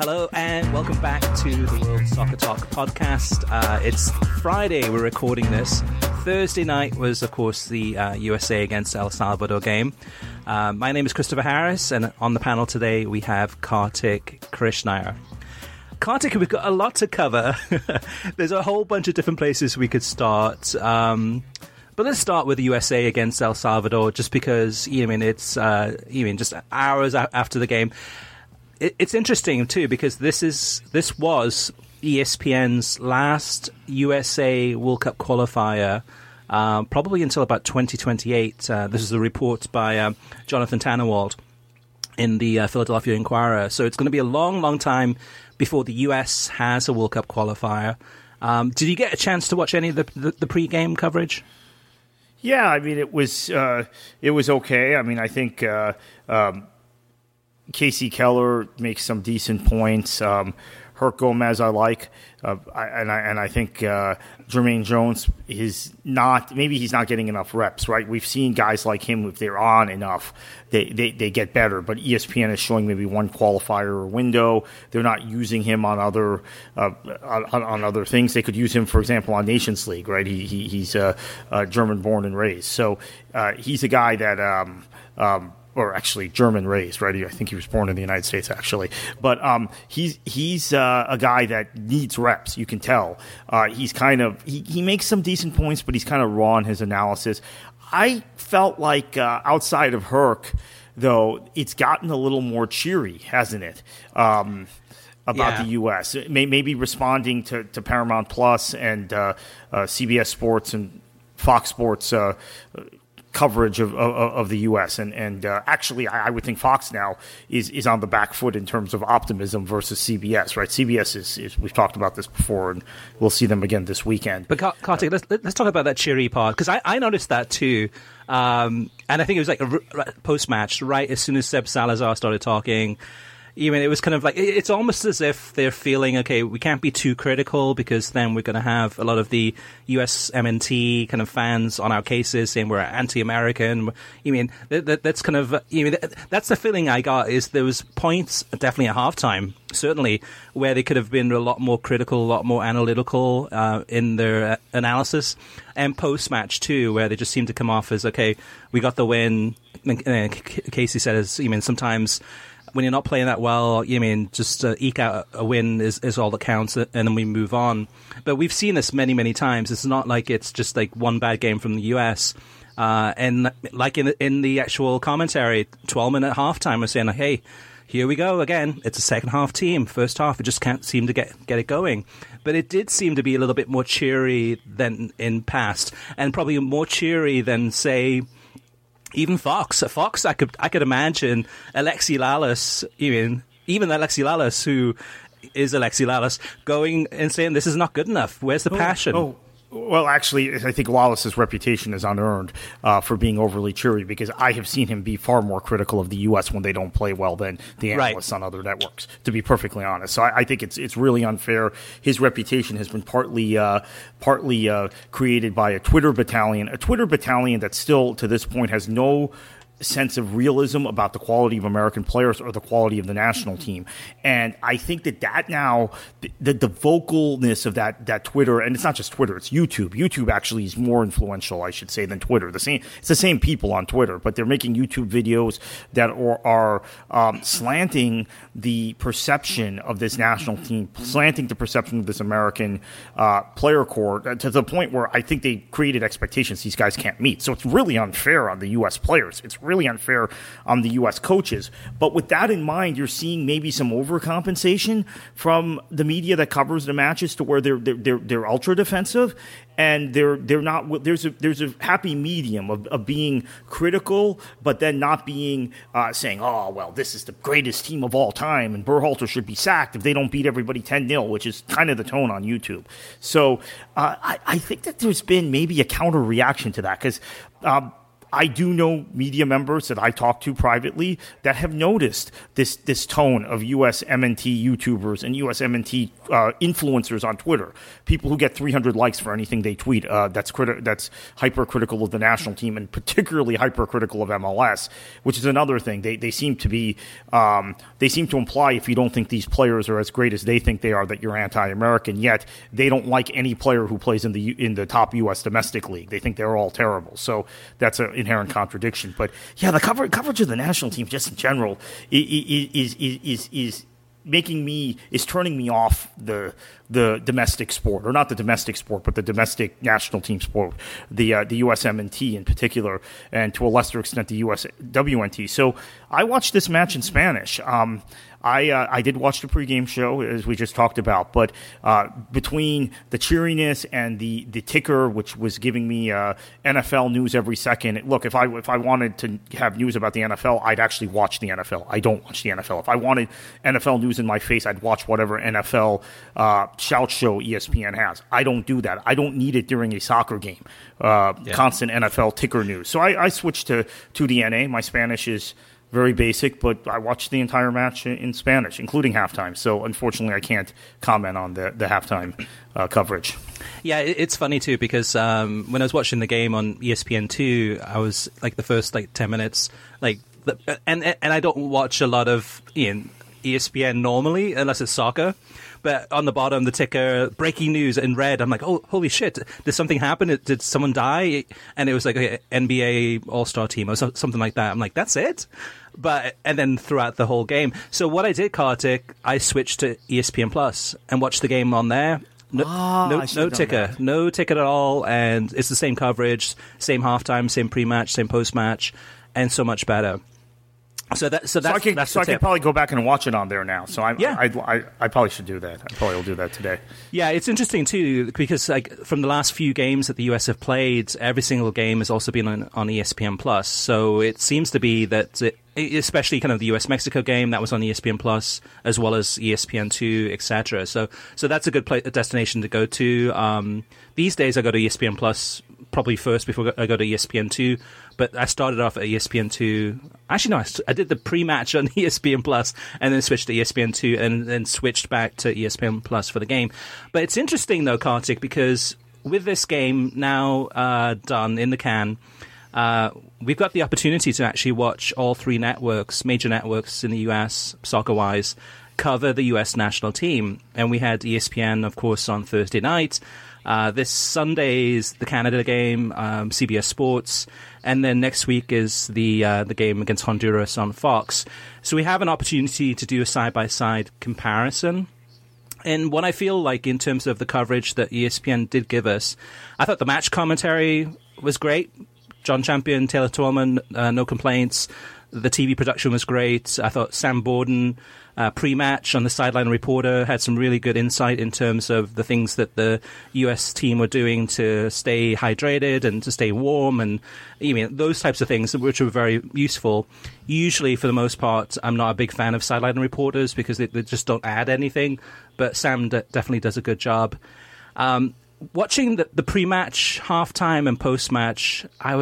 Hello and welcome back to the World Soccer Talk podcast. It's Friday, we're recording this. Thursday night was, of course, the USA against El Salvador game. My name is Christopher Harris, and on the panel today we have Kartik Krishnaiyer. Kartik, we've got a lot to cover. There's a whole bunch of different places we could start. But let's start with the USA against El Salvador, just because, it's just hours after the game. It's interesting too, because this was ESPN's last USA World Cup qualifier, probably until about 2028. This is a report by Jonathan Tannenwald in the Philadelphia Inquirer. So it's going to be a long, long time before the US has a World Cup qualifier. Did you get a chance to watch any of the pre-game coverage? Yeah, I mean, it was okay. I mean, I think Casey Keller makes some decent points. Herc Gomez, I like, and I think Jermaine Jones is not. Maybe he's not getting enough reps. Right? We've seen guys like him, if they're on enough, they get better. But ESPN is showing maybe one qualifier or window. They're not using him on other on other things. They could use him, for example, on Nations League. Right? He's German born and raised, so he's a guy that. Or actually German raised, right? I think he was born in the United States, actually. But he's a guy that needs reps. You can tell. He's kind of he makes some decent points, but he's kind of raw in his analysis. I felt like outside of Herc, though, it's gotten a little more cheery, hasn't it? About the U.S. Maybe responding to Paramount Plus and CBS Sports and Fox Sports coverage of the U.S. and actually I would think Fox now is on the back foot in terms of optimism versus CBS, right? CBS is we've talked about this before, and we'll see them again this weekend. But Kartik, let's talk about that cheery part, because I noticed that too, and I think it was like a post-match, right as soon as Seb Salazar started talking. It was kind of like, it's almost as if they're feeling, okay, we can't be too critical because then we're going to have a lot of the US MNT kind of fans on our cases saying we're anti-American. That's kind of, that's the feeling I got, is there was points, definitely at halftime, certainly, where they could have been a lot more critical, a lot more analytical in their analysis. And post-match too, where they just seemed to come off as, okay, we got the win. Casey said, sometimes when you're not playing that well, just eke out a win is all that counts, and then we move on. But we've seen this many, many times. It's not like it's just like one bad game from the US. And like in the actual commentary, 12-minute halftime, we're saying, like, hey, here we go again. It's a second half team. First half, it just can't seem to get it going. But it did seem to be a little bit more cheery than in past, and probably more cheery than, say, even Fox, I could imagine Alexi Lalas, even Alexi Lalas, who is Alexi Lalas, going and saying, this is not good enough. Where's the passion? Well, actually, I think Wallace's reputation is unearned for being overly cheery, because I have seen him be far more critical of the U.S. when they don't play well than the analysts on other networks, to be perfectly honest. So I think it's really unfair. His reputation has been partly created by a Twitter battalion that still, to this point, has no sense of realism about the quality of American players or the quality of the national team. And I think that now, the vocalness of that Twitter, and it's not just Twitter, it's YouTube. YouTube actually is more influential, I should say, than Twitter. It's the same people on Twitter, but they're making YouTube videos that are slanting the perception of this national team, slanting the perception of this American player core to the point where I think they created expectations these guys can't meet. So it's really unfair on the U.S. players. It's really unfair on the U.S. coaches. But with that in mind, you're seeing maybe some overcompensation from the media that covers the matches to where they're ultra defensive, and they're not. There's a happy medium of being critical, but then not being saying, oh well, this is the greatest team of all time, and Berhalter should be sacked if they don't beat everybody 10-0, which is kind of the tone on YouTube. So I think that there's been maybe a counter reaction to that, because I do know media members that I talk to privately that have noticed this tone of U.S. MNT YouTubers and U.S. MNT influencers on Twitter. People who get 300 likes for anything they tweet. That's hypercritical of the national team and particularly hypercritical of MLS, which is another thing. They seem to be they seem to imply if you don't think these players are as great as they think they are that you're anti-American. Yet they don't like any player who plays in the top U.S. domestic league. They think they're all terrible. So that's an inherent contradiction. But yeah, the coverage of the national team just in general is turning me off the domestic sport, or not the domestic sport, but the domestic national team sport, the USMNT in particular, and to a lesser extent the USWNT. So I watched this match in Spanish. I did watch the pregame show, as we just talked about, but between the cheeriness and the ticker, which was giving me NFL news every second. Look, if I wanted to have news about the NFL, I'd actually watch the NFL. I don't watch the NFL. If I wanted NFL news in my face, I'd watch whatever NFL shout show ESPN has. I don't do that. I don't need it during a soccer game. Constant NFL ticker news. So I switched to TUDN. My Spanish is very basic, but I watched the entire match in Spanish, including halftime. So, unfortunately, I can't comment on the halftime coverage. Yeah, it's funny, too, because when I was watching the game on ESPN2, I was, the first, 10 minutes, and I don't watch a lot of ESPN normally, unless it's soccer. But on the bottom, the ticker, breaking news in red. I'm like, oh, holy shit. Did something happen? Did someone die? And it was like an NBA All-Star team or something like that. I'm like, that's it? And then throughout the whole game. So what I did, Kartik, I switched to ESPN Plus and watched the game on there. No ticker. No ticker at all. And it's the same coverage, same halftime, same pre-match, same post-match, and so much better. So I can probably go back and watch it on there now. So I probably should do that. I probably will do that today. Yeah, it's interesting too because from the last few games that the US have played, every single game has also been on ESPN Plus. So it seems to be that, especially kind of the US Mexico game that was on ESPN Plus, as well as ESPN2, etc. So that's a good destination to go to. These days I go to ESPN Plus probably first before I go to ESPN2. But I started off at ESPN2. Actually, no, I did the pre-match on ESPN Plus and then switched to ESPN2 and then switched back to ESPN Plus for the game. But it's interesting, though, Kartik, because with this game now done in the can, we've got the opportunity to actually watch all three networks, major networks in the US, soccer-wise, cover the US national team. And we had ESPN, of course, on Thursday night. This Sunday is the Canada game, CBS Sports, and then next week is the game against Honduras on Fox. So we have an opportunity to do a side-by-side comparison. And what I feel like in terms of the coverage that ESPN did give us, I thought the match commentary was great. John Champion, Taylor Twellman, no complaints. The TV production was great. I thought Sam Borden, pre-match on the sideline reporter, had some really good insight in terms of the things that the US team were doing to stay hydrated and to stay warm, and those types of things, which were very useful. Usually, for the most part, I'm not a big fan of sideline reporters because they just don't add anything, but Sam definitely does a good job. Watching the pre-match, halftime, and post-match,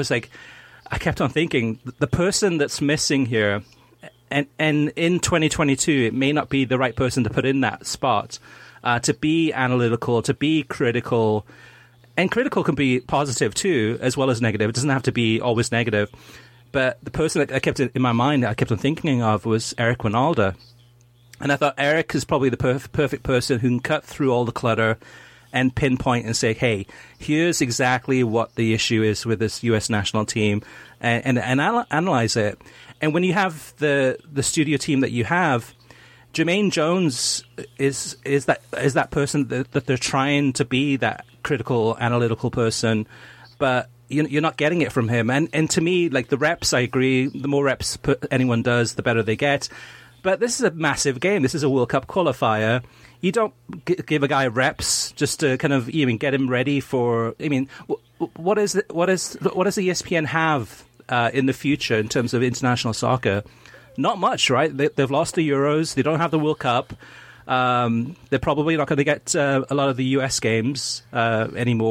I kept on thinking, the person that's missing here, and in 2022, it may not be the right person to put in that spot, to be analytical, to be critical, and critical can be positive too, as well as negative. It doesn't have to be always negative. But the person that I kept in my mind, I kept on thinking of, was Eric Wynalda. And I thought Eric is probably the perfect person who can cut through all the clutter and pinpoint and say, hey, here's exactly what the issue is with this U.S. national team, and analyze it. And when you have the studio team that you have, Jermaine Jones is that person that they're trying to be, that critical, analytical person, but you're not getting it from him. And to me, the reps, I agree, the more reps anyone does, the better they get. But this is a massive game. This is a World Cup qualifier. You don't give a guy reps just to kind of get him ready for. What does ESPN have in the future in terms of international soccer? Not much, right? They've lost the Euros. They don't have the World Cup. They're probably not going to get a lot of the US games anymore.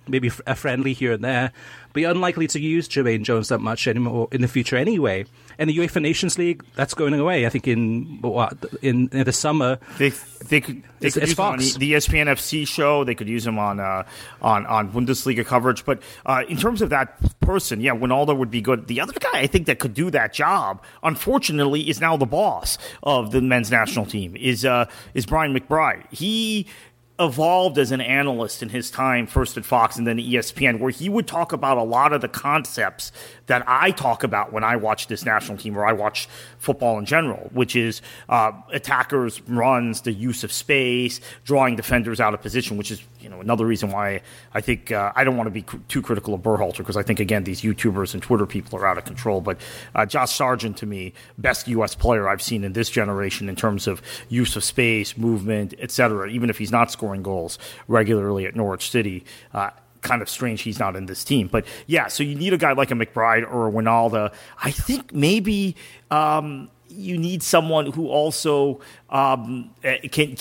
maybe a friendly here and there, but you're unlikely to use Jermaine Jones that much anymore in the future anyway. And the UEFA Nations League, that's going away. I think in the summer. They could use him on the ESPN FC show. They could use him on Bundesliga coverage. But in terms of that person, yeah, Wijnaldum would be good. The other guy I think that could do that job, unfortunately, is now the boss of the men's national team. Is Brian McBride. He evolved as an analyst in his time, first at Fox and then at ESPN, where he would talk about a lot of the concepts that I talk about when I watch this national team or I watch football in general, which is attackers, runs, the use of space, drawing defenders out of position, which is another reason why I think I don't want to be too critical of Berhalter, because I think, again, these YouTubers and Twitter people are out of control. But Josh Sargent, to me, best U.S. player I've seen in this generation in terms of use of space, movement, etc., even if he's not scoring goals regularly at Norwich City. Kind of strange he's not in this team. But, yeah, so you need a guy like a McBride or a Wijnaldum. I think maybe you need someone who also can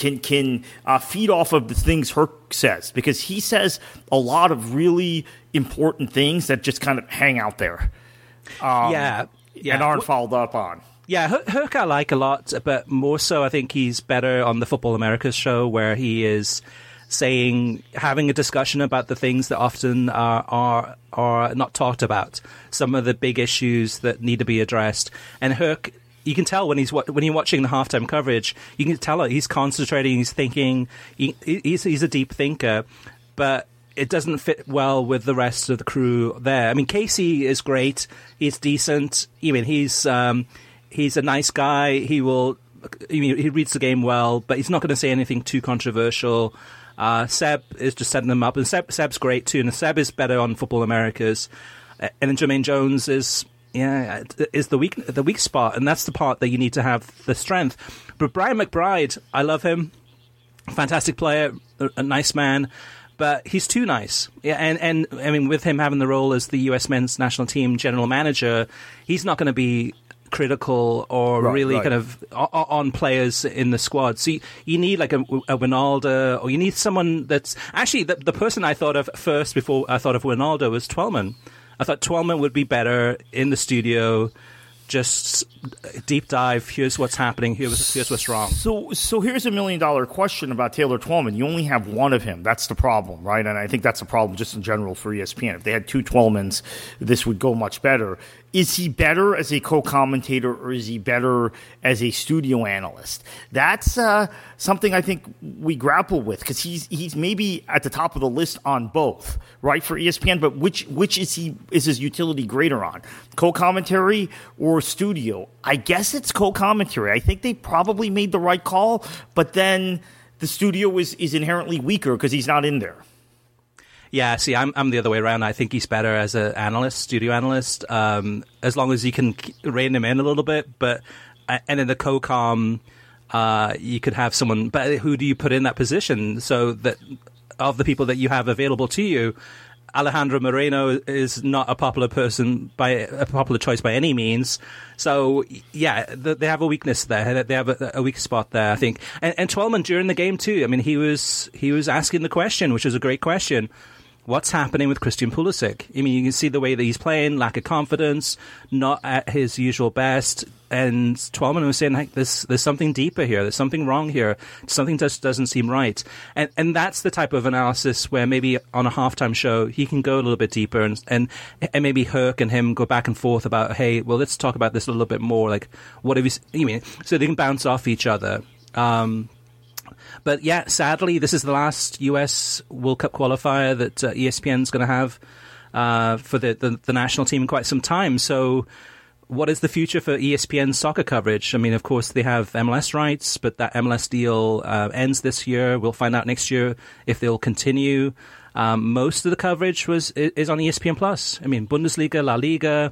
feed off of the things Herc says, because he says a lot of really important things that just kind of hang out there. And aren't followed up on. Yeah, Herc I like a lot, but more so I think he's better on the Football Americas show, where he is having a discussion about the things that often are not talked about, some of the big issues that need to be addressed. And Herc, you can tell when you're watching the halftime coverage, you can tell he's concentrating, he's thinking, he's a deep thinker, but it doesn't fit well with the rest of the crew there. I mean, Casey is great, he's decent. I mean, he's a nice guy. He reads the game well, but he's not going to say anything too controversial. Seb is just setting them up, and Seb's great too, and Seb is better on Football Americas. And then Jermaine Jones is the weak spot, and that's the part that you need to have the strength. But Brian McBride, I love him, fantastic player, a nice man, but he's too nice. Yeah, and I mean, with him having the role as the U.S. men's national team general manager, he's not going to be critical or kind of on players in the squad. So you need like a Wijnaldum, or you need someone that's actually the person I thought of first before I thought of Wijnaldum was Twellman. I thought Twellman would be better in the studio, just deep dive. Here's what's happening. Here's what's wrong. So here's $1 million question about Taylor Twellman. You only have one of him. That's the problem, right? And I think that's the problem just in general for ESPN. If they had two Twellmans, this would go much better. Is he better as a co-commentator, or is he better as a studio analyst? That's something I think we grapple with, because he's maybe at the top of the list on both, right, for ESPN. But which is his utility greater on, co-commentary or studio? I guess it's co-commentary. I think they probably made the right call, but then the studio is inherently weaker because he's not in there. Yeah, see, I'm the other way around. I think he's better as an analyst, studio analyst, as long as you can rein him in a little bit. But and in the co-com, you could have someone. But who do you put in that position? So that of the people that you have available to you, Alejandro Moreno is not a popular choice by any means. So yeah, they have a weakness there. They have a weak spot there, I think. And Twellman during the game too. I mean, he was asking the question, which was a great question. What's happening with Christian Pulisic? I mean, you can see the way that he's playing, lack of confidence, not at his usual best. And Twellman was saying, like, there's something deeper here. There's something wrong here. Something just doesn't seem right. And that's the type of analysis where maybe on a halftime show, he can go a little bit deeper and maybe Herc and him go back and forth about, hey, well, let's talk about this a little bit more. Like, what have you mean? So they can bounce off each other. But yeah, sadly, this is the last US World Cup qualifier that ESPN's going to have for the national team in quite some time. So what is the future for ESPN soccer coverage? I mean, of course, they have MLS rights, but that MLS deal ends this year. We'll find out next year if they'll continue. Most of the coverage is on ESPN Plus. I mean, Bundesliga, La Liga,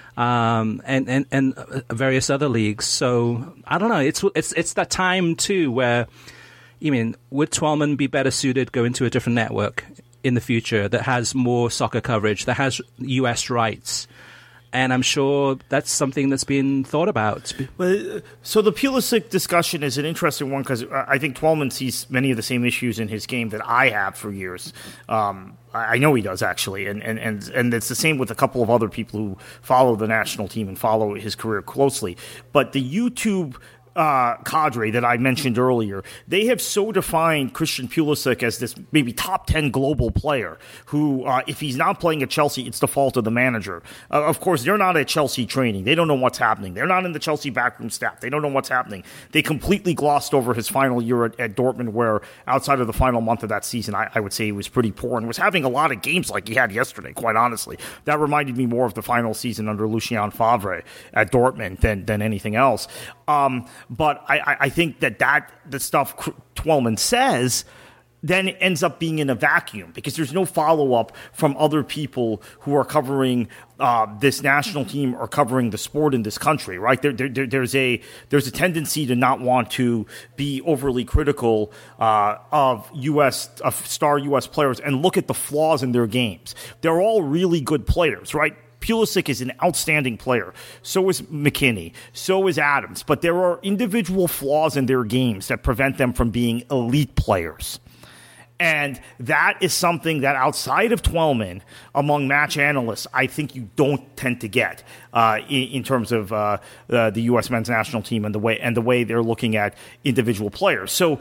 and various other leagues. So I don't know. It's that time too where, I mean, would Twellman be better suited going to a different network in the future that has more soccer coverage, that has US rights, And I'm sure that's something that's been thought about. So the Pulisic discussion is an interesting one because I think Twellman sees many of the same issues in his game that I have for years. I know he does, actually. And it's the same with a couple of other people who follow the national team and follow his career closely. But the YouTube cadre that I mentioned earlier, they have so defined Christian Pulisic as this maybe top 10 global player who, if he's not playing at Chelsea, it's the fault of the manager. Of course, they're not at Chelsea training. They don't know what's happening. They're not in the Chelsea backroom staff. They don't know what's happening. They completely glossed over his final year at Dortmund, where outside of the final month of that season, I would say he was pretty poor and was having a lot of games like he had yesterday, quite honestly. That reminded me more of the final season under Lucien Favre at Dortmund than anything else. But I think that the stuff Twellman says then ends up being in a vacuum because there's no follow-up from other people who are covering this national team or covering the sport in this country, right? There's a tendency to not want to be overly critical of star U.S. players and look at the flaws in their games. They're all really good players, right? Pulisic is an outstanding player. So is McKinney. So is Adams. But there are individual flaws in their games that prevent them from being elite players. And that is something that outside of Twellman, among match analysts, I think you don't tend to get in terms of the U.S. men's national team and the way they're looking at individual players. So,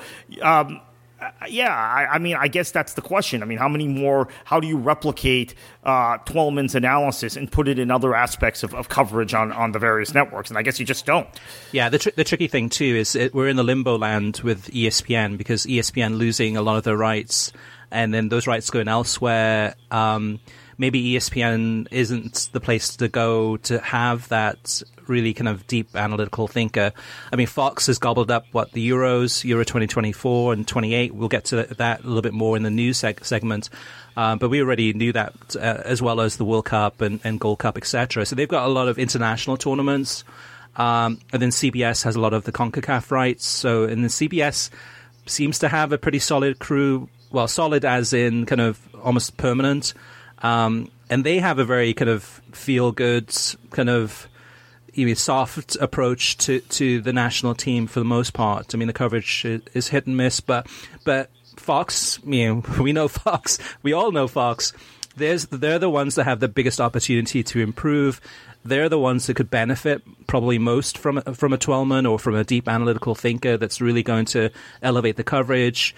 I mean, I guess that's the question. I mean, how do you replicate Twellman's analysis and put it in other aspects of coverage on the various networks? And I guess you just don't. Yeah, the tricky thing, too, is we're in the limbo land with ESPN because ESPN losing a lot of their rights and then those rights going elsewhere. Maybe ESPN isn't the place to go to have that really kind of deep analytical thinker. I mean, Fox has gobbled up, the Euros, Euro 2024 and 28. We'll get to that a little bit more in the news segment. But we already knew that as well as the World Cup and Gold Cup, etc. So they've got a lot of international tournaments. And then CBS has a lot of the CONCACAF rights. So, and then CBS seems to have a pretty solid crew. Well, solid as in kind of almost permanent. And they have a very kind of feel-good, kind of soft approach to the national team for the most part. I mean, the coverage is hit and miss, but Fox, we know Fox, we all know Fox. They're the ones that have the biggest opportunity to improve. They're the ones that could benefit probably most from a Twellman or from a deep analytical thinker that's really going to elevate the coverage.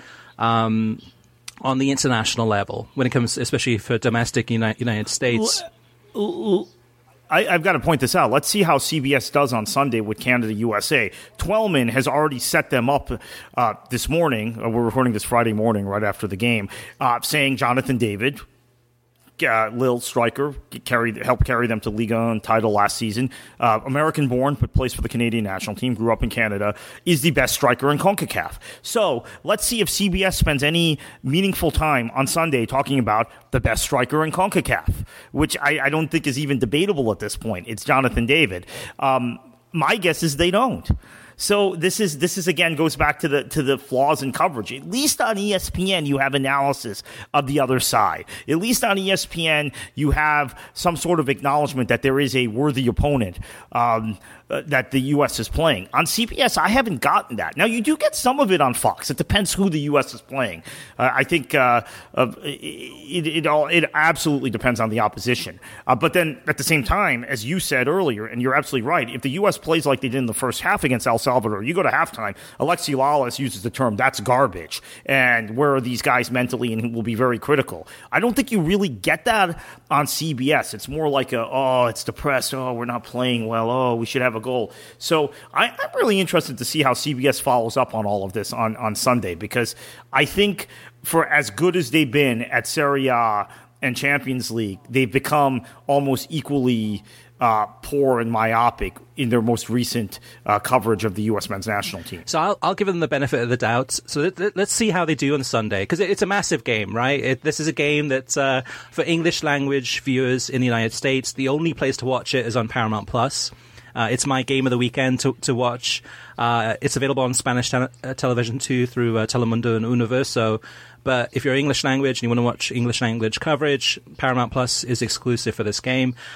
On the international level, when it comes, especially for domestic United States. I've got to point this out. Let's see how CBS does on Sunday with Canada-USA. Twellman has already set them up this morning. We're recording this Friday morning right after the game, saying Jonathan David, Lille striker, helped carry them to Liga and title last season. American-born, but plays for the Canadian national team, grew up in Canada, is the best striker in CONCACAF. So let's see if CBS spends any meaningful time on Sunday talking about the best striker in CONCACAF, which I don't think is even debatable at this point. It's Jonathan David. My guess is they don't. So this is again goes back to the flaws in coverage. At least on ESPN you have analysis of the other side. At least on ESPN you have some sort of acknowledgement that there is a worthy opponent that the U.S. is playing. On CBS, I haven't gotten that. Now, you do get some of it on Fox. It depends who the U.S. is playing. I think it absolutely depends on the opposition. But then, at the same time, as you said earlier, and you're absolutely right, if the U.S. plays like they did in the first half against El Salvador, you go to halftime, Alexi Lalas uses the term, that's garbage. And where are these guys mentally, and will be very critical. I don't think you really get that on CBS. It's more like it's depressed, we're not playing well, we should have a goal. So I'm really interested to see how CBS follows up on all of this on Sunday, because I think for as good as they've been at Serie A and Champions League, they've become almost equally poor and myopic in their most recent coverage of the U.S. men's national team. So I'll give them the benefit of the doubt. So let's see how they do on Sunday, because it's a massive game, right? This is a game that for English language viewers in the United States, the only place to watch it is on Paramount Plus. It's my game of the weekend to watch. It's available on Spanish television too through Telemundo and Universo. But if you're English language and you want to watch English language coverage, Paramount Plus is exclusive for this game.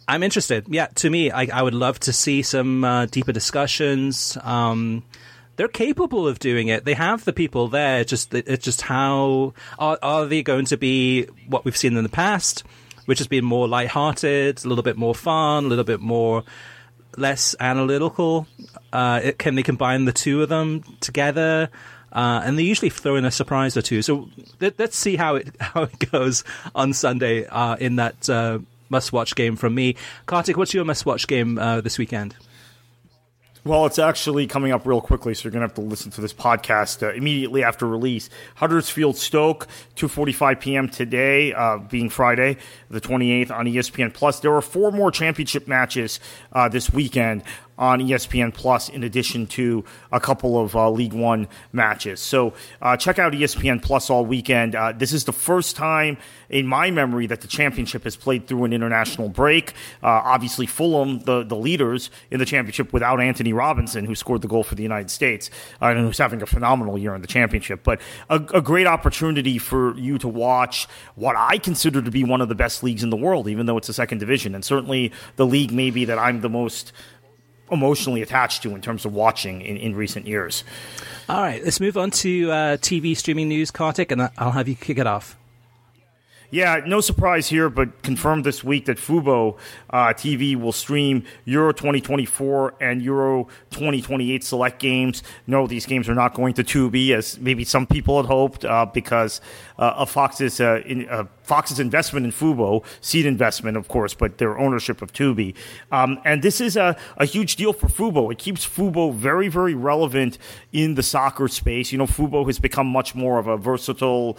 I'm interested. Yeah, to me, I would love to see some deeper discussions. They're capable of doing it. They have the people there. It's just how are they going to be what we've seen in the past, which has been more lighthearted, a little bit more fun, a little bit more less analytical. Can they combine the two of them together? And they usually throw in a surprise or two. So let's see how it goes on Sunday in that must-watch game from me. Kartik, what's your must-watch game this weekend? Well, it's actually coming up real quickly, so you're going to have to listen to this podcast immediately after release. Huddersfield Stoke, 2:45 p.m. today, being Friday, the 28th on ESPN+. There are 4 more championship matches this weekend on ESPN Plus, in addition to a couple of League One matches. So check out ESPN Plus all weekend. This is the first time in my memory that the championship has played through an international break. Obviously, Fulham, the leaders in the championship, without Anthony Robinson, who scored the goal for the United States, and who's having a phenomenal year in the championship. But a great opportunity for you to watch what I consider to be one of the best leagues in the world, even though it's a second division, and certainly the league maybe that I'm the most emotionally attached to in terms of watching in recent years. All right, let's move on to TV streaming news, Kartik, and I'll have you kick it off. Yeah, no surprise here, but confirmed this week that Fubo TV will stream Euro 2024 and Euro 2028 select games. No, these games are not going to Tubi, as maybe some people had hoped, because of Fox's investment in Fubo, seed investment, of course, but their ownership of Tubi. And this is a huge deal for Fubo. It keeps Fubo very, very relevant in the soccer space. You know, Fubo has become much more of a versatile,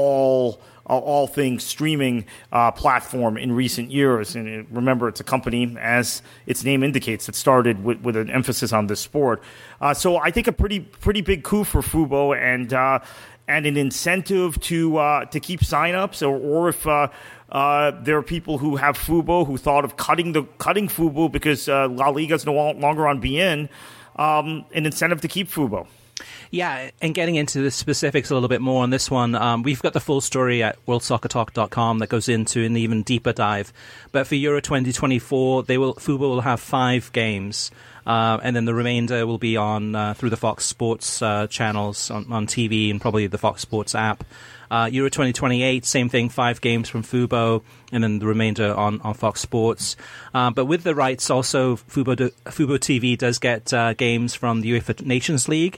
all things streaming platform in recent years. And remember, it's a company, as its name indicates, that started with an emphasis on this sport. So I think a pretty big coup for Fubo, and an incentive to keep signups, or if there are people who have Fubo who thought of cutting Fubo because La Liga is no longer on beIN, an incentive to keep Fubo. Yeah, and getting into the specifics a little bit more on this one, we've got the full story at worldsoccertalk.com that goes into an even deeper dive. But for Euro 2024, Fubo will have 5 games, and then the remainder will be on through the Fox Sports channels on TV and probably the Fox Sports app. Euro 2028, same thing, 5 games from Fubo, and then the remainder on Fox Sports. But with the rights, also, Fubo TV does get games from the UEFA Nations League.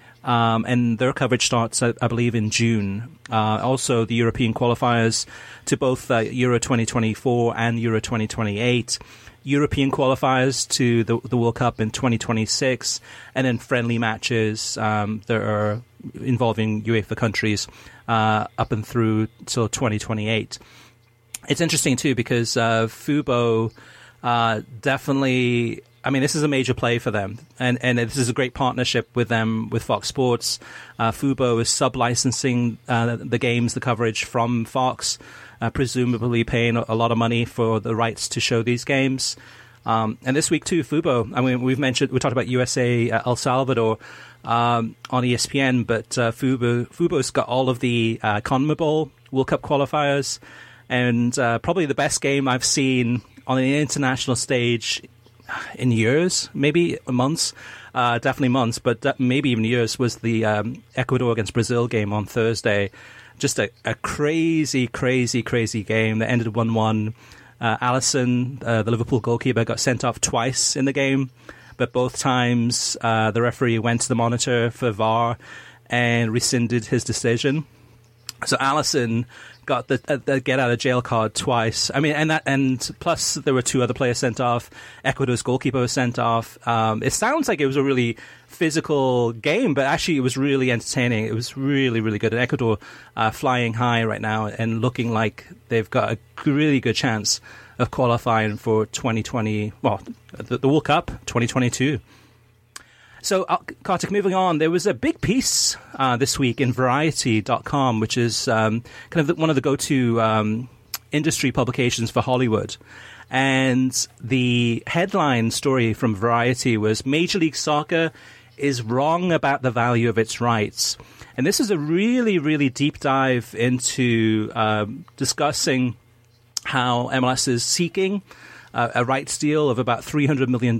And their coverage starts, I believe, in June. Also, the European qualifiers to both Euro 2024 and Euro 2028. European qualifiers to the World Cup in 2026. And then friendly matches that are involving UEFA countries up and through till 2028. It's interesting, too, because Fubo definitely... I mean, this is a major play for them, and this is a great partnership with them, with Fox Sports. Fubo is sub-licensing the games, the coverage from Fox, presumably paying a lot of money for the rights to show these games. And this week, too, Fubo, I mean, we talked about USA, El Salvador on ESPN, but Fubo's got all of the CONMEBOL World Cup qualifiers, and probably the best game I've seen on an international stage in years, maybe months, definitely months, but maybe even years, was the Ecuador against Brazil game on Thursday. Just a crazy, crazy, crazy game that ended 1-1. Alisson, the Liverpool goalkeeper, got sent off twice in the game, but both times the referee went to the monitor for VAR and rescinded his decision. So Alisson got the get out of jail card twice. I mean, and plus there were 2 other players sent off. Ecuador's goalkeeper was sent off. It sounds like it was a really physical game, but actually it was really entertaining. It was really, really good. And Ecuador flying high right now and looking like they've got a really good chance of qualifying for 2020. Well, the World Cup 2022. So, Kartik, moving on, there was a big piece this week in Variety.com, which is kind of one of the go-to industry publications for Hollywood. And the headline story from Variety was Major League Soccer is wrong about the value of its rights. And this is a really, really deep dive into discussing how MLS is seeking a rights deal of about $300 million.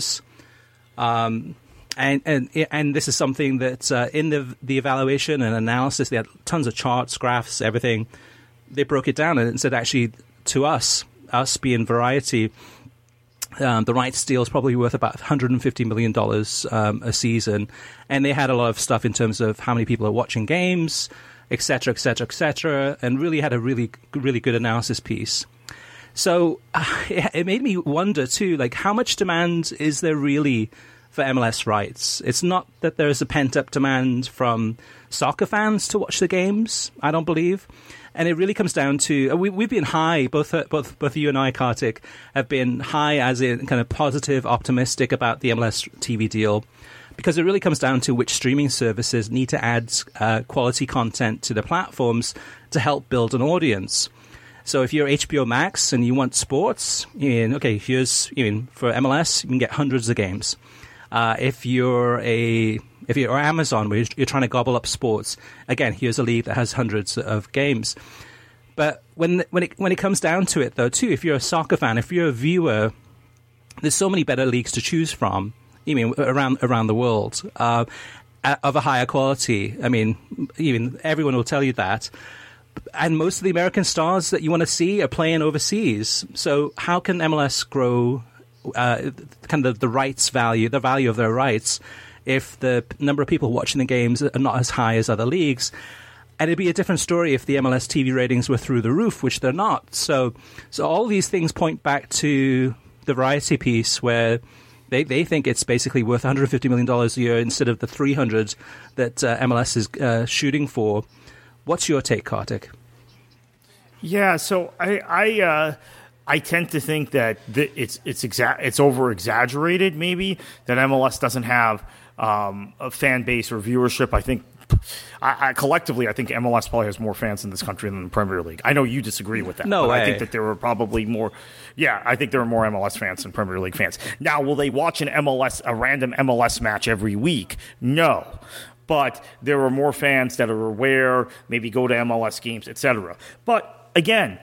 And this is something that in the evaluation and analysis, they had tons of charts, graphs, everything. They broke it down and said, actually, to us being Variety, the rights deal is probably worth about $150 million a season. And they had a lot of stuff in terms of how many people are watching games, et cetera, and really had a really, really good analysis piece. So it made me wonder, too, like, how much demand is there really for MLS rights? It's not that there's a pent-up demand from soccer fans to watch the games, I don't believe. And it really comes down to, we've been high, both you and I, Kartik, have been high as in kind of positive, optimistic about the MLS TV deal, because it really comes down to which streaming services need to add quality content to the platforms to help build an audience. So if you're HBO Max and you want sports, here's for MLS, you can get hundreds of games. If you're Amazon, where you're trying to gobble up sports, again, here's a league that has hundreds of games. But when it comes down to it, though, too, if you're a soccer fan, if you're a viewer, there's so many better leagues to choose from. Around the world of a higher quality. Even everyone will tell you that. And most of the American stars that you want to see are playing overseas. So how can MLS grow kind of the rights value, the value of their rights, if the number of people watching the games are not as high as other leagues? And it'd be a different story if the MLS TV ratings were through the roof, which they're not. So all these things point back to the Variety piece, where they think it's basically worth $150 million a year instead of the $300 that MLS is shooting for. What's your take, Kartik? Yeah, so I tend to think that it's over exaggerated. Maybe that MLS doesn't have a fan base or viewership. I think collectively, I think MLS probably has more fans in this country than the Premier League. I know you disagree with that. No way. I think that there were probably more. Yeah, I think there are more MLS fans than Premier League fans. Now, will they watch a random MLS match every week? No. But there are more fans that are aware, maybe go to MLS games, etc. But again,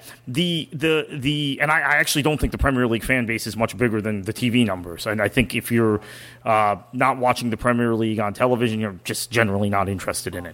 and I actually don't think the Premier League fan base is much bigger than the TV numbers. And I think if you're not watching the Premier League on television, you're just generally not interested in it.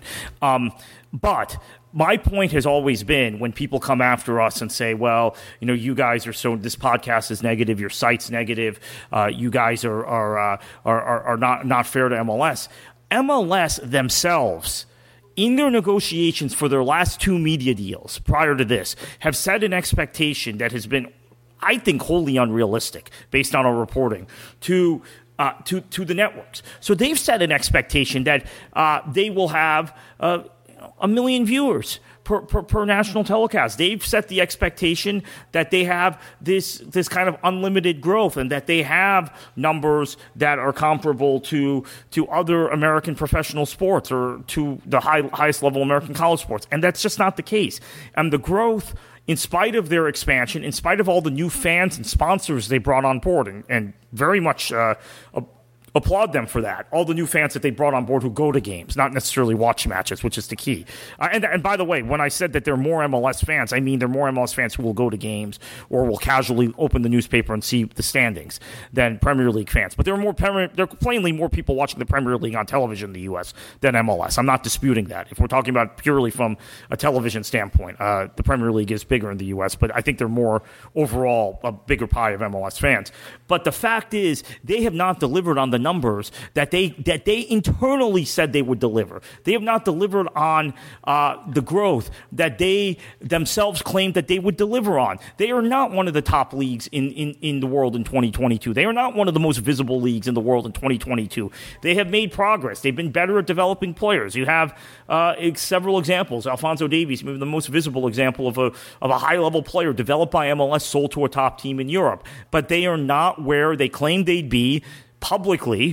But my point has always been, when people come after us and say, well, you guys are this podcast is negative, your site's negative, you guys are not fair to MLS. MLS themselves, in their negotiations for their last two media deals prior to this, have set an expectation that has been, I think, wholly unrealistic based on our reporting to the networks. So they've set an expectation that they will have 1 million viewers per national telecast. They've set the expectation that they have this kind of unlimited growth, and that they have numbers that are comparable to other American professional sports, or to the highest level American college sports. And that's just not the case. And the growth, in spite of their expansion, in spite of all the new fans and sponsors they brought on board, and very much applaud them for that. All the new fans that they brought on board who go to games, not necessarily watch matches, which is the key. And by the way, when I said that there are more MLS fans, I mean there are more MLS fans who will go to games or will casually open the newspaper and see the standings than Premier League fans. But there are plainly more people watching the Premier League on television in the U.S. than MLS. I'm not disputing that. If we're talking about purely from a television standpoint, the Premier League is bigger in the U.S., but I think they're more overall a bigger pie of MLS fans. But the fact is, they have not delivered on the numbers that they internally said they would deliver. They have not delivered on the growth that they themselves claimed that they would deliver on. They are not one of the top leagues in the world in 2022. They are not one of the most visible leagues in the world in 2022. They have made progress. They've been better at developing players. You have several examples. Alphonso Davies, maybe the most visible example of a high-level player developed by MLS, sold to a top team in Europe. But they are not where they claimed they'd be publicly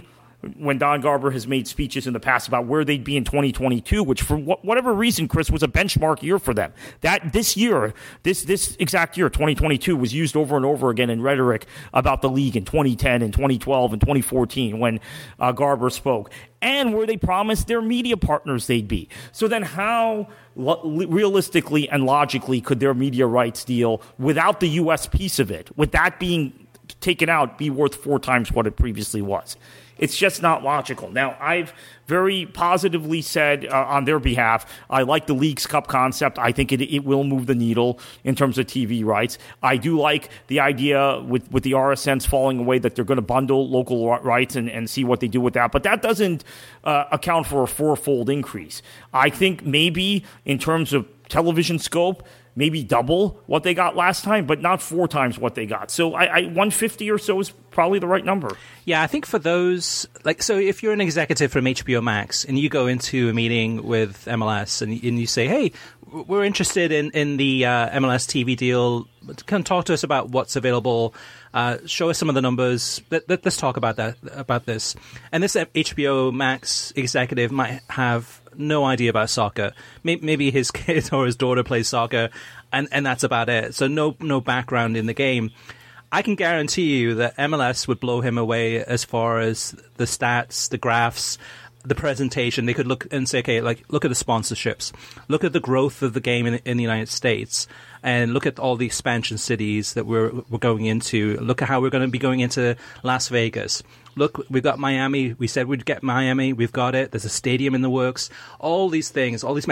when Don Garber has made speeches in the past about where they'd be in 2022, which for whatever reason, Chris, was a benchmark year for them. That this year, this exact year, 2022, was used over and over again in rhetoric about the league in 2010 and 2012 and 2014 when Garber spoke, and where they promised their media partners they'd be. So then how realistically and logically could their media rights deal without the U.S. piece of it, with that being taken out, be worth 4 times what it previously was? It's just not logical. Now, I've very positively said on their behalf, I like the Leagues Cup concept. I think it will move the needle in terms of TV rights. I do like the idea with the RSNs falling away that they're going to bundle local rights and see what they do with that. But that doesn't account for a 4-fold increase. I think maybe in terms of television scope, maybe double what they got last time, but not 4 times what they got. So 150 or so is probably the right number. Yeah, I think for those, so if you're an executive from HBO Max and you go into a meeting with MLS and you say, hey, we're interested in the MLS TV deal, come talk to us about what's available, show us some of the numbers, let's talk about this. And this HBO Max executive might have no idea about soccer. Maybe his kid or his daughter plays soccer, and that's about it. So no background in the game. I can guarantee you that MLS would blow him away as far as the stats, the graphs, the presentation. They could look and say, okay, look at the sponsorships, look at the growth of the game in the United States, and look at all the expansion cities that we're going into. Look at how we're going to be going into Las Vegas. Look, we've got Miami. We said we'd get Miami. We've got it. There's a stadium in the works. All these things, all the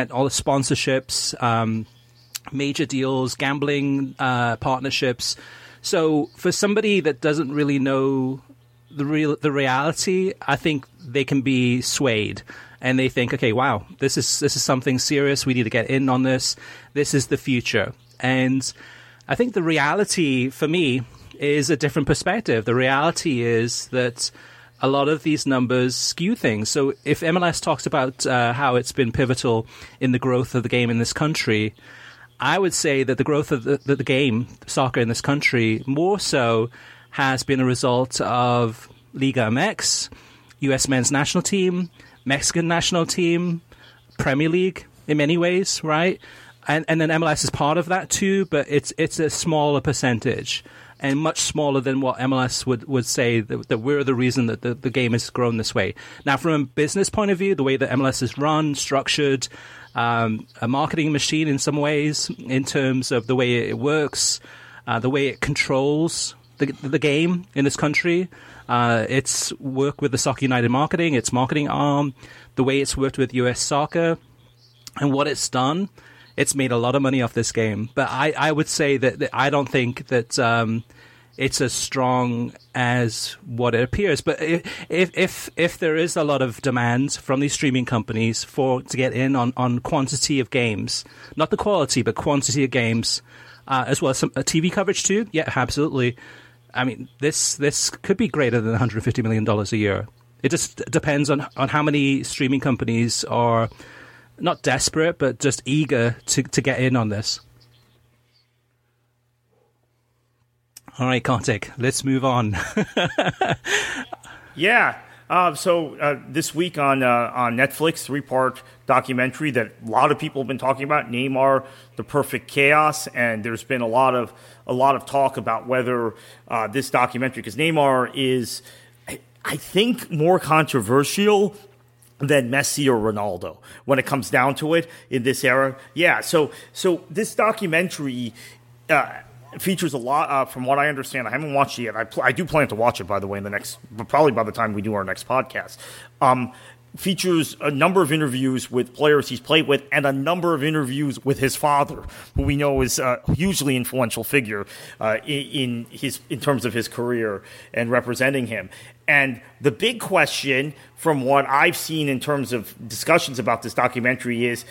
sponsorships, major deals, gambling partnerships. So for somebody that doesn't really know the reality, I think they can be swayed, and they think, okay, wow, this is something serious. We need to get in on this. This is the future. And I think the reality for me is a different perspective. The reality is that a lot of these numbers skew things. So if MLS talks about how it's been pivotal in the growth of the game in this country, I would say that the growth of the game, soccer in this country, more so has been a result of Liga MX, U.S. men's national team, Mexican national team, Premier League in many ways, right? And then MLS is part of that too, but it's a smaller percentage and much smaller than what MLS would say that we're the reason that the game has grown this way. Now, from a business point of view, the way that MLS is run, structured, a marketing machine in some ways, in terms of the way it works, the way it controls the game in this country. It's work with the Soccer United marketing, its marketing arm, the way it's worked with US Soccer, and what it's done. It's made a lot of money off this game. But I would say that I don't think that it's as strong as what it appears. But if there is a lot of demand from these streaming companies to get in on quantity of games, not the quality, but quantity of games, as well as some TV coverage too, yeah, absolutely. I mean, this could be greater than $150 million a year. It just depends on how many streaming companies are not desperate, but just eager to get in on this. All right, Kartik, let's move on. Yeah. So this week on Netflix, 3-part documentary that a lot of people have been talking about, Neymar, The Perfect Chaos, and there's been a lot of talk about whether this documentary, because Neymar is, I think, more controversial than Messi or Ronaldo when it comes down to it in this era. Yeah, so this documentary features a lot, from what I understand. I haven't watched it yet. I do plan to watch it, by the way, probably by the time we do our next podcast. Features a number of interviews with players he's played with and a number of interviews with his father, who we know is a hugely influential figure in terms of his career and representing him. And the big question from what I've seen in terms of discussions about this documentary is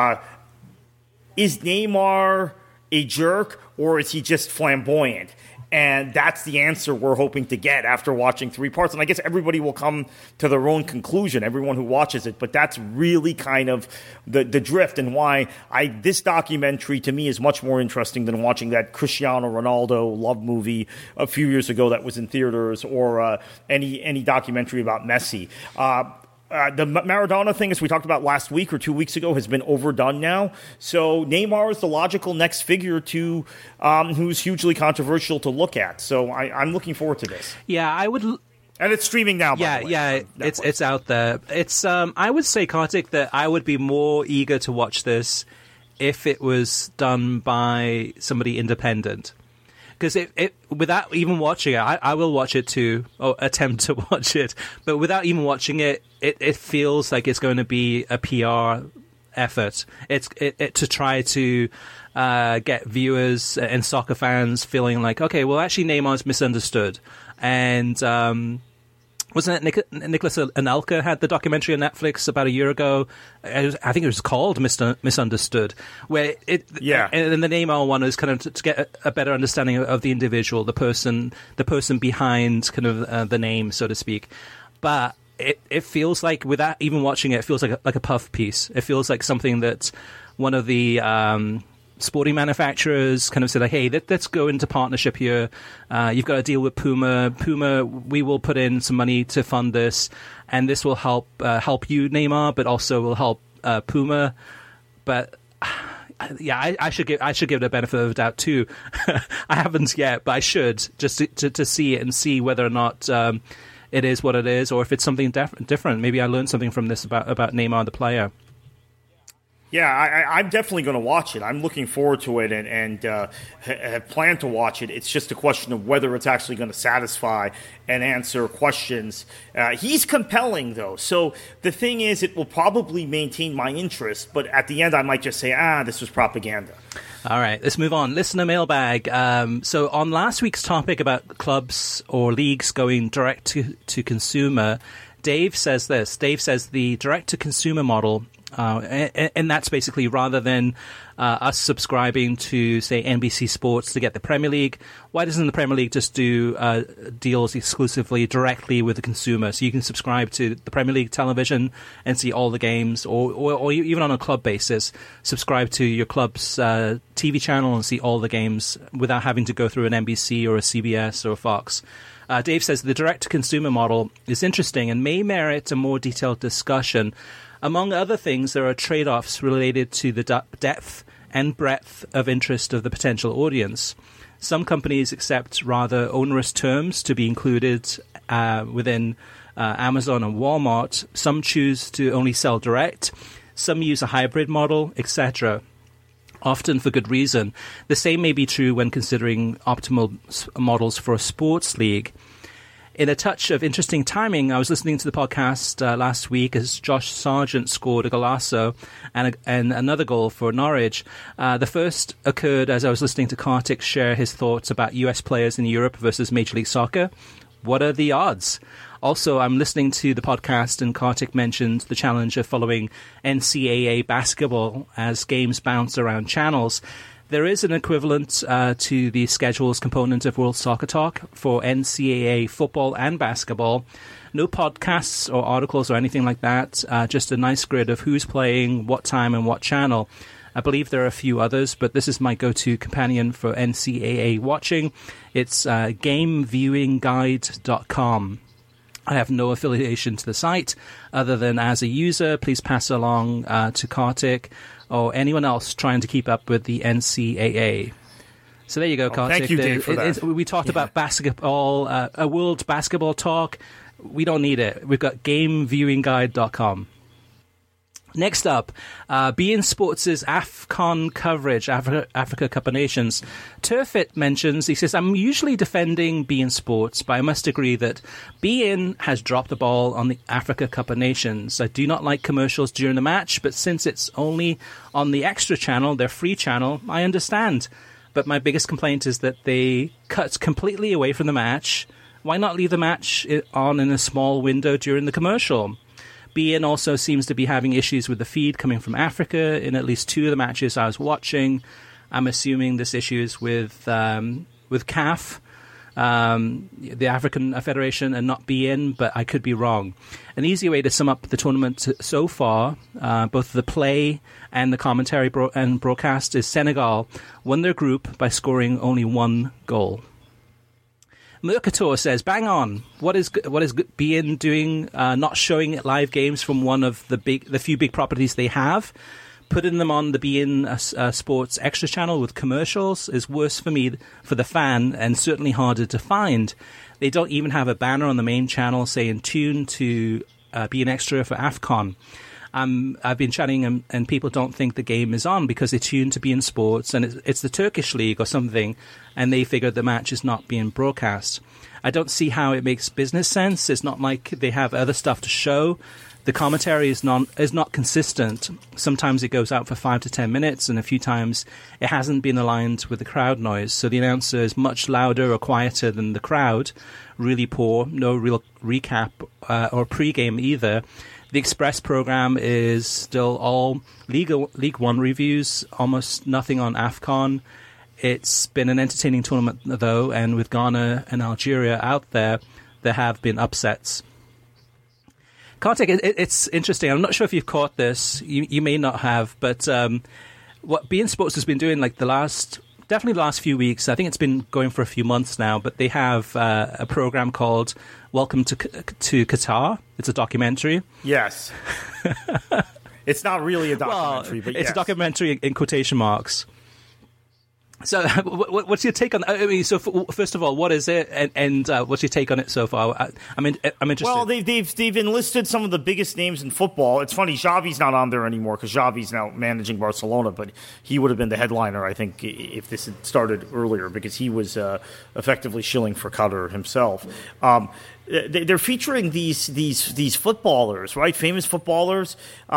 Neymar a jerk, or is he just flamboyant? And that's the answer we're hoping to get after watching 3 parts. And I guess everybody will come to their own conclusion, everyone who watches it. But that's really kind of the drift, and why this documentary to me is much more interesting than watching that Cristiano Ronaldo love movie a few years ago that was in theaters, or any documentary about Messi. The Maradona thing, as we talked about last week or 2 weeks ago, has been overdone now. So Neymar is the logical next figure to who's hugely controversial to look at. So I'm looking forward to this. Yeah, I would. And it's streaming now. Yeah, by the way, yeah, it's out there. It's I would say, Kartik, that I would be more eager to watch this if it was done by somebody independent. Because without even watching it, I will watch it too, or attempt to watch it. But without even watching it, it feels like it's going to be a PR effort. It's to try to get viewers and soccer fans feeling like, okay, well, actually, Neymar's misunderstood. And wasn't it Nicholas Anelka had the documentary on Netflix about a year ago? I think it was called Misunderstood, where and the Neymar one is kind of to get a better understanding of the individual, the person behind kind of the name, so to speak. But it feels like, without even watching it, it feels like a puff piece. It feels like something that one of the sporting manufacturers kind of said, like, hey, let's go into partnership here. You've got to deal with Puma. We will put in some money to fund this, and this will help you, Neymar, but also will help Puma. But yeah, I should give it a benefit of the doubt too. I haven't yet, but I should, just to see it and see whether or not it is what it is, or if it's something different. Maybe I learned something from this about Neymar, the player. Yeah, I'm definitely going to watch it. I'm looking forward to it, and have planned to watch it. It's just a question of whether it's actually going to satisfy and answer questions. He's compelling, though. So the thing is, it will probably maintain my interest, but at the end I might just say, this was propaganda. All right, let's move on. Listener mailbag. So on last week's topic about clubs or leagues going direct to consumer, Dave says this. Dave says the direct-to-consumer model, and that's basically rather than us subscribing to, say, NBC Sports to get the Premier League, why doesn't the Premier League just do deals exclusively directly with the consumer? So you can subscribe to the Premier League television and see all the games, or even on a club basis, subscribe to your club's TV channel and see all the games without having to go through an NBC or a CBS or a Fox. Dave says the direct-to-consumer model is interesting and may merit a more detailed discussion. Among other things, there are trade-offs related to the depth and breadth of interest of the potential audience. Some companies accept rather onerous terms to be included within Amazon and Walmart. Some choose to only sell direct. Some use a hybrid model, etc., often for good reason. The same may be true when considering optimal models for a sports league. In a touch of interesting timing, I was listening to the podcast last week as Josh Sargent scored a golazo and another goal for Norwich. The first occurred as I was listening to Kartik share his thoughts about US players in Europe versus Major League Soccer. What are the odds? Also, I'm listening to the podcast and Kartik mentioned the challenge of following NCAA basketball as games bounce around channels. There is an equivalent to the schedules component of World Soccer Talk for NCAA football and basketball. No podcasts or articles or anything like that, just a nice grid of who's playing, what time and what channel. I believe there are a few others, but this is my go-to companion for NCAA watching. It's GameViewingGuide.com. I have no affiliation to the site other than as a user. Please pass along to Kartik or anyone else trying to keep up with the NCAA. So there you go, Kartik. Thank you, Dave, for that. We talked about basketball, a world basketball talk. We don't need it. We've got GameViewingGuide.com. Next up, beIN Sports' AFCON coverage, Africa Cup of Nations. Turfit mentions, he says, I'm usually defending beIN Sports, but I must agree that beIN has dropped the ball on the Africa Cup of Nations. I do not like commercials during the match, but since it's only on the extra channel, their free channel, I understand. But my biggest complaint is that they cut completely away from the match. Why not leave the match on in a small window during the commercial? beIN also seems to be having issues with the feed coming from Africa in at least two of the matches I was watching. I'm assuming this issue is with CAF. the African Federation and not be in, but I could be wrong. An easy way to sum up the tournament so far, both the play and the commentary and broadcast, is Senegal won their group by scoring only 1 goal. Mercator says, bang on. What is beIN doing, not showing live games from one of the few big properties they have? Putting them on the beIN Sports Extra channel with commercials is worse for me, for the fan, and certainly harder to find. They don't even have a banner on the main channel saying tune to beIN Extra for AFCON. I've been chatting and people don't think the game is on because they tune to beIN Sports and it's the Turkish league or something, and they figure the match is not being broadcast. I don't see how it makes business sense. It's not like they have other stuff to show. The commentary is not consistent. Sometimes it goes out for 5 to 10 minutes, and a few times it hasn't been aligned with the crowd noise. So the announcer is much louder or quieter than the crowd. Really poor. No real recap or pre-game either. The Express program is still all League One reviews, almost nothing on AFCON. It's been an entertaining tournament, though, and with Ghana and Algeria out there have been upsets. Kartik, it's interesting. I'm not sure if you've caught this. You may not have, but what beIN Sports has been doing, like definitely the last few weeks, I think it's been going for a few months now, but they have a program called Welcome to Qatar. It's a documentary. Yes. It's not really a documentary, but it's a documentary in quotation marks. So, what's your take on? I mean, so first of all, what is it, and what's your take on it so far? I'm interested. Well, they've enlisted some of the biggest names in football. It's funny, Xavi's not on there anymore because Xavi's now managing Barcelona, but he would have been the headliner, I think, if this had started earlier because he was effectively shilling for Qatar himself. They're featuring these footballers, right? Famous footballers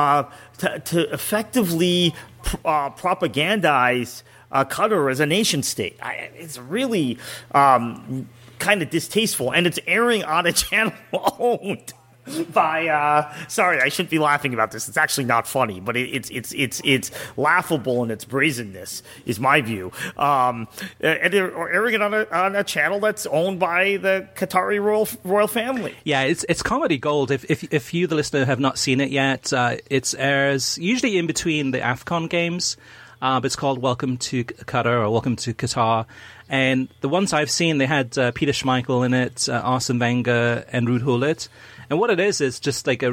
to effectively propagandize Qatar as a nation state. It's really kind of distasteful, and it's airing on a channel owned by. Sorry, I shouldn't be laughing about this. It's actually not funny, but it's laughable in its brazenness, is my view. And they're airing it on a channel that's owned by the Qatari royal family. Yeah, it's comedy gold. If you, the listener, have not seen it yet, it airs usually in between the AFCON games. But it's called Welcome to Qatar or Welcome to Qatar. And the ones I've seen, they had Peter Schmeichel in it, Arsene Wenger, and Ruud Gullit. And what it is just like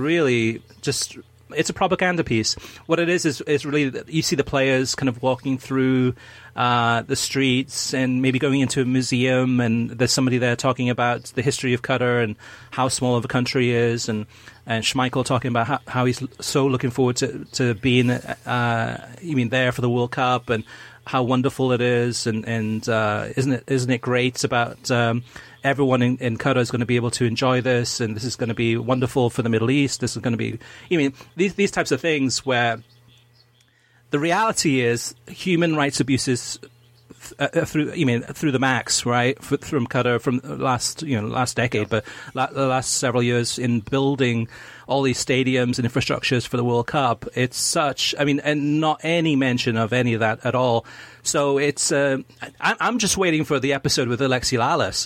it's a propaganda piece. What it is really, you see the players kind of walking through the streets and maybe going into a museum, and there's somebody there talking about the history of Qatar and how small of a country it is, and Schmeichel talking about how he's so looking forward to being there for the World Cup and how wonderful it is, and isn't it great about everyone in Qatar is going to be able to enjoy this, and this is going to be wonderful for the Middle East. This is going to be, these types of things where the reality is human rights abuses through the max, right? From Qatar from last decade, but the last several years in building all these stadiums and infrastructures for the World Cup. It's such, and not any mention of any of that at all. So it's, I'm just waiting for the episode with Alexi Lalas.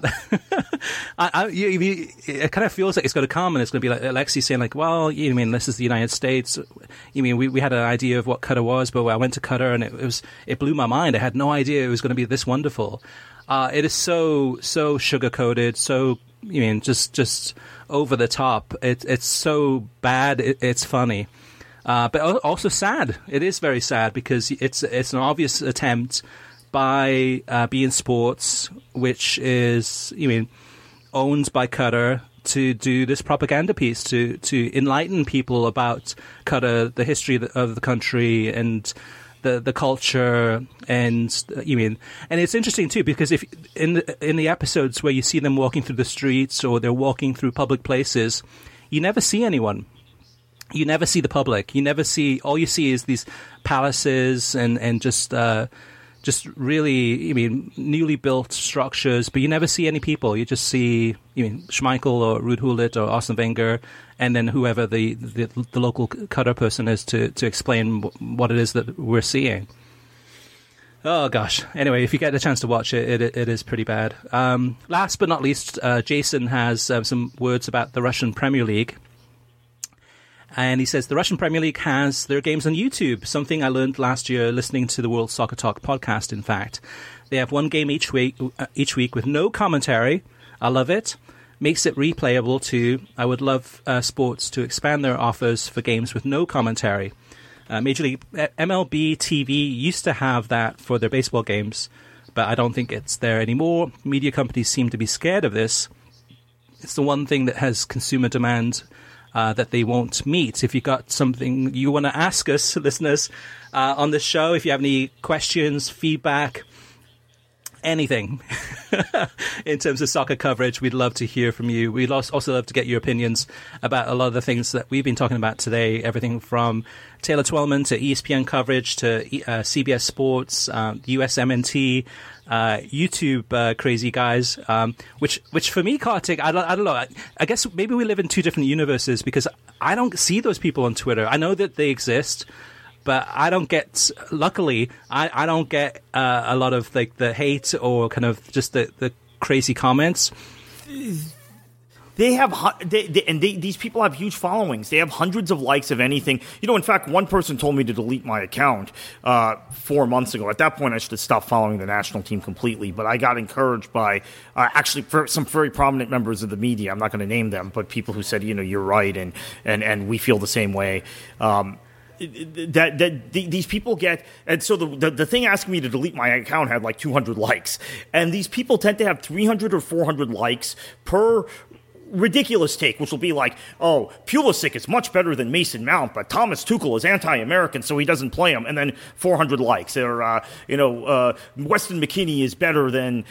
It kind of feels like it's going to come and it's going to be like Alexi saying like, well, this is the United States. We had an idea of what Qatar was, but I went to Qatar and it blew my mind. I had no idea it was going to be this wonderful. It is so sugar coated, so just over the top. It's so bad. It's funny. But also sad. It is very sad because it's an obvious attempt by beIN Sports, which is owned by Qatar, to do this propaganda piece to enlighten people about Qatar, the history of the country, and the culture, and it's interesting too because if in the episodes where you see them walking through the streets or they're walking through public places, you never see anyone. You never see the public. All you see is these palaces and just really, newly built structures, but you never see any people. You just see, Schmeichel or Ruud Gullit or Arsene Wenger, and then whoever the local Qatar person is to explain what it is that we're seeing. Oh, gosh. Anyway, if you get a chance to watch it, it is pretty bad. Last but not least, Jason has some words about the Russian Premier League. And he says the Russian Premier League has their games on YouTube, something I learned last year listening to the World Soccer Talk podcast, in fact. They have one game each week with no commentary. I love it. Makes it replayable too. I would love sports to expand their offers for games with no commentary. Major League MLB TV used to have that for their baseball games, but I don't think it's there anymore. Media companies seem to be scared of this. It's the one thing that has consumer demand that they won't meet. If you've got something you want to ask us, listeners, on this show, if you have any questions, feedback, anything in terms of soccer coverage, we'd love to hear from you. We'd also love to get your opinions about a lot of the things that we've been talking about today, everything from Taylor Twellman to ESPN coverage to CBS Sports, USMNT, YouTube crazy guys, which for me, Kartik, I don't know. I guess maybe we live in two different universes because I don't see those people on Twitter. I know that they exist, but I don't get, luckily, I don't get a lot of like the hate or kind of just the crazy comments. They have, these people have huge followings. They have hundreds of likes of anything. You know, in fact, one person told me to delete my account 4 months ago. At that point, I should have stopped following the national team completely. But I got encouraged by actually some very prominent members of the media. I'm not going to name them, but people who said, you know, you're right, and we feel the same way. These people get, and so the thing asking me to delete my account had like 200 likes, and these people tend to have 300 or 400 likes per ridiculous take, which will be like, oh, Pulisic is much better than Mason Mount, but Thomas Tuchel is anti-American, so he doesn't play him, and then 400 likes. Or, Weston McKennie is better than,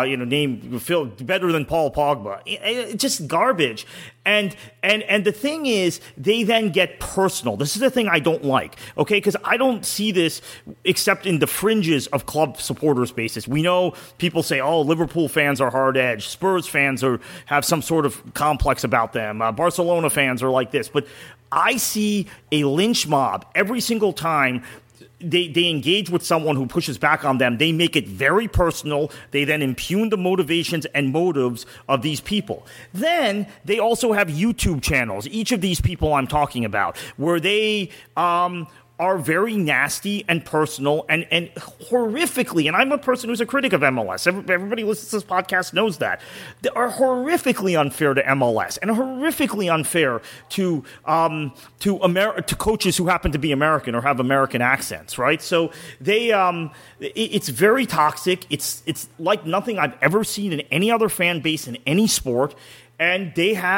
better than Paul Pogba. It's just garbage. And the thing is, they then get personal. This is the thing I don't like, okay? Because I don't see this except in the fringes of club supporters' bases. We know people say, oh, Liverpool fans are hard-edged. Spurs fans have some sort of complex about them. Barcelona fans are like this. But I see a lynch mob every single time they engage with someone who pushes back on them. They make it very personal. They then impugn the motivations and motives of these people. Then they also have YouTube channels, each of these people I'm talking about, where they are very nasty and personal and horrifically, and I'm a person who's a critic of MLS. Everybody who listens to this podcast knows that. They are horrifically unfair to MLS and horrifically unfair to coaches who happen to be American or have American accents, right? So it's very toxic. It's like nothing I've ever seen in any other fan base in any sport, and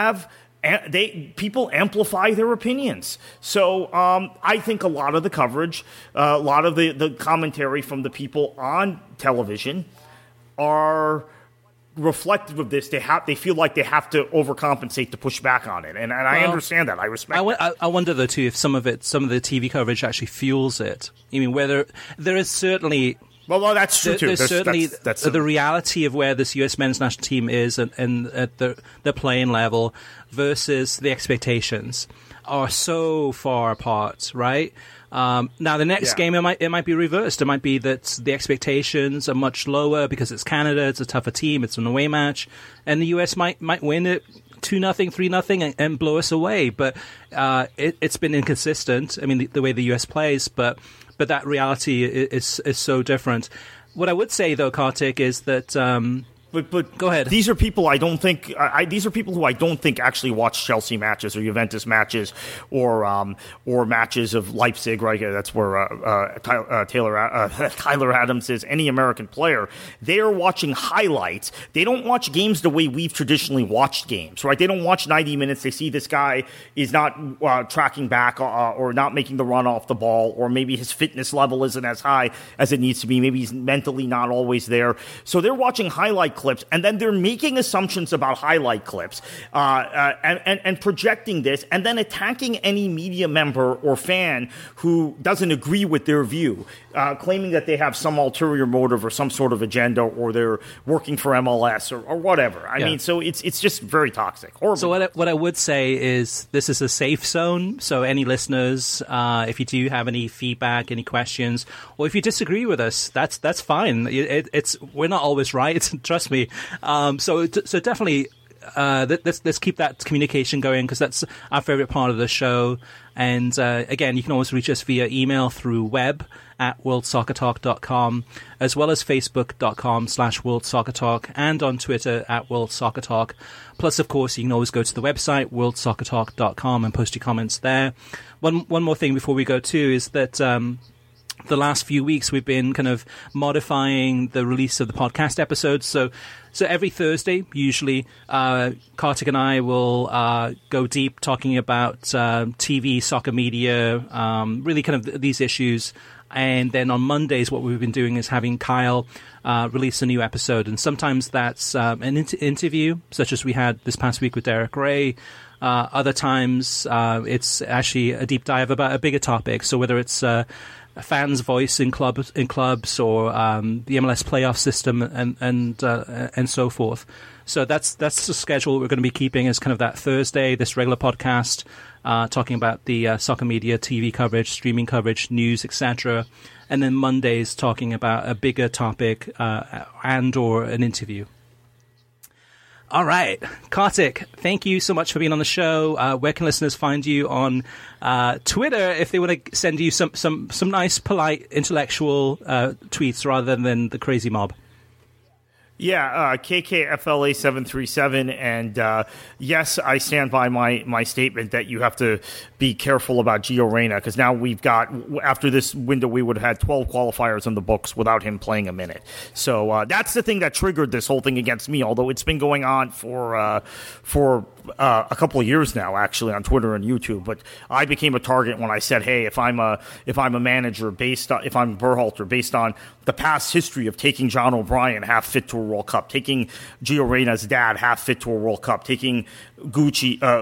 people amplify their opinions. So I think a lot of the coverage, a lot of the commentary from the people on television are reflective of this. They feel like they have to overcompensate to push back on it, and I understand that. I respect that. I wonder though too if some of the TV coverage actually fuels it. I mean, whether there is certainly. Well, that's true too. There's certainly the reality of where this U.S. men's national team is and at the playing level versus the expectations are so far apart, right? Now, the next game, it might be reversed. It might be that the expectations are much lower because it's Canada, it's a tougher team, it's an away match, and the U.S. might win it 2-0, 3-0 and blow us away. But it's been inconsistent. I mean, the way the U.S. plays, but that reality is so different. What I would say, though, Kartik, is that But go ahead. These are people I don't think. These are people who I don't think actually watch Chelsea matches or Juventus matches or matches of Leipzig. Right, that's where Tyler Adams is. Any American player, they are watching highlights. They don't watch games the way we've traditionally watched games. Right, they don't watch 90 minutes. They see this guy is not tracking back or not making the run off the ball, or maybe his fitness level isn't as high as it needs to be. Maybe he's mentally not always there. So they're watching highlight clips clips, and then they're making assumptions about highlight clips and projecting this, and then attacking any media member or fan who doesn't agree with their view, claiming that they have some ulterior motive or some sort of agenda, or they're working for MLS or whatever. I mean, so it's just very toxic. Horrible. So what I would say is this is a safe zone. So any listeners, if you do have any feedback, any questions, or if you disagree with us, that's fine. We're not always right. Trust me. So definitely, let's keep that communication going, because that's our favorite part of the show. And again, you can always reach us via email through web at worldsoccertalk.com, as well as facebook.com/worldsoccertalk, and on Twitter at worldsoccertalk. Plus, of course, you can always go to the website worldsoccertalk.com and post your comments there. One more thing before we go too is that the last few weeks we've been kind of modifying the release of the podcast episodes. So every Thursday, usually, Kartik and I will go deep talking about TV, soccer media, really kind of these issues. And then on Mondays, what we've been doing is having Kyle release a new episode. And sometimes that's an interview, such as we had this past week with Derek Ray. Other times, it's actually a deep dive about a bigger topic. So whether it's a fan's voice in clubs, or the MLS playoff system, and so forth. So that's the schedule we're going to be keeping, as kind of that Thursday, this regular podcast, talking about the soccer media, TV coverage, streaming coverage, news, etc. And then Mondays talking about a bigger topic and or an interview. All right, Kartik, thank you so much for being on the show. Where can listeners find you on Twitter if they want to send you some nice, polite, intellectual tweets rather than the crazy mob? Yeah, KKFLA737, and yes, I stand by my statement that you have to be careful about Gio Reyna, because now we've got, after this window, we would have had 12 qualifiers in the books without him playing a minute. So that's the thing that triggered this whole thing against me, although it's been going on for a couple of years now, actually, on Twitter and YouTube. But I became a target when I said, hey, if I'm a manager if I'm Berhalter, based on the past history of taking John O'Brien half fit to a World Cup, taking Gio Reyna's dad half fit to a World Cup, taking Gooch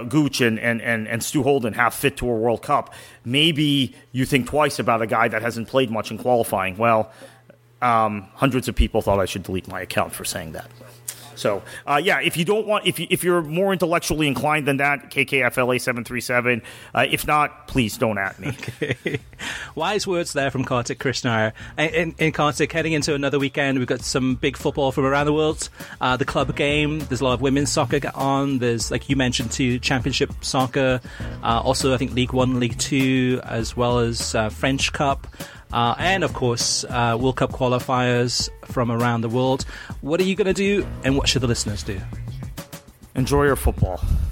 and Stu Holden half fit to a World Cup, maybe you think twice about a guy that hasn't played much in qualifying. Well, hundreds of people thought I should delete my account for saying that. So, if you don't want, if you're more intellectually inclined than that, KKFLA737. If not, please don't at me. Okay. Wise words there from Kartik Krishnaiyer. And Kartik, heading into another weekend, we've got some big football from around the world. The club game, there's a lot of women's soccer on. There's, like you mentioned, too, Championship soccer. Also, I think League One, League Two, as well as French Cup. And, of course, World Cup qualifiers from around the world. What are you going to do, and what should the listeners do? Enjoy your football.